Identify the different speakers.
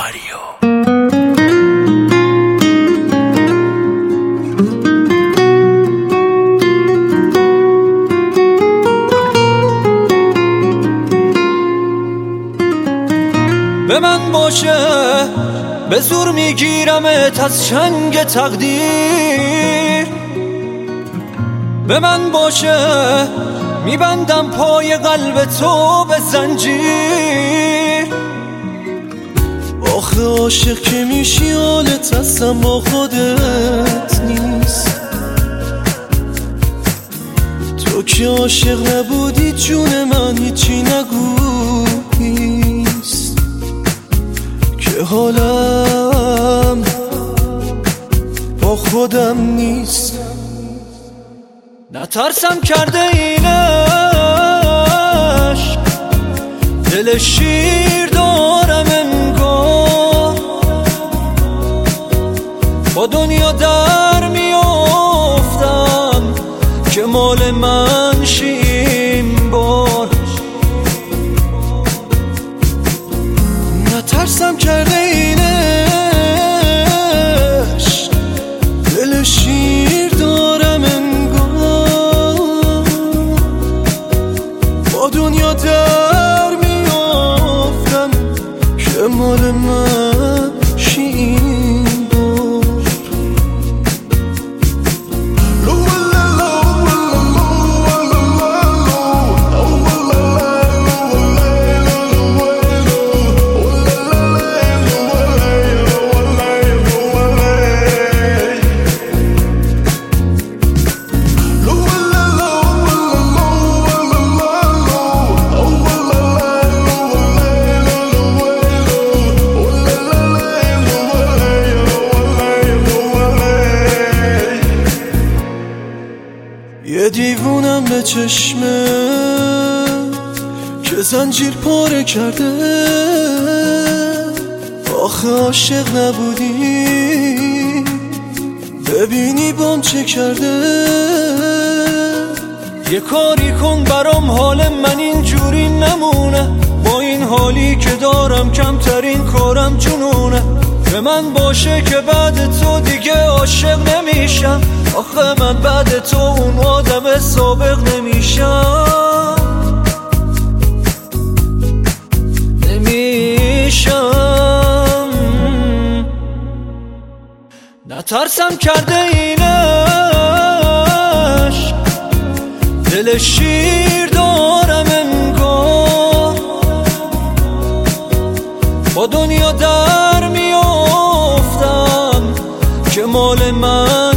Speaker 1: به من باشه به زور میگیرمت از چنگ تقدیر، به من باشه میبندم پای قلب تو به زنجیر. آخه عاشق که میشی حالت اصلا با خودت نیست، تو که عاشق نبودی جون من هیچی نگو نیست، که حالم با خودم نیست. نترسم کرده این عشق، دل شیر دارم انگار، با دنیا در میافتم که مال من شی این بار. نترسم کرده این عشق، دل شیر دارم انگار، با دنیا در میافتم که مال من شی این بار. یه دیوونم به چشمه که زنجیر پاره کرده، آخه عاشق نبودی ببینی بام چه کرده. یه کاری کن برام حال من اینجوری نمونه، با این حالی که دارم کمترین کارم جنونه. به من باشه که بعد تو دیگه عاشق نمیشم، آخه من بعد تو اون آدم سابق نمیشم. نترسم کرده این عشق، دل شیر دارم انگار، با دنیا در میافتم که مال من